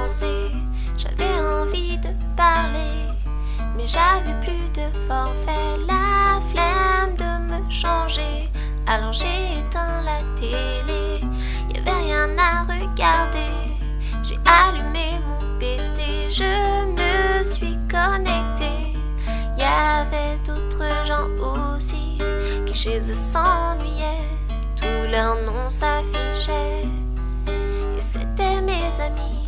danser, j'avais envie de parler, mais j'avais plus de forfait, la flemme de me changer. Alors j'ai éteint la télé, y'avait rien à regarder. J'ai allumé mon PC, je me suis connectée. Y'avait d'autres gens aussi qui chez eux s'ennuyaient, tous leurs noms s'affichaient et c'était mes amis.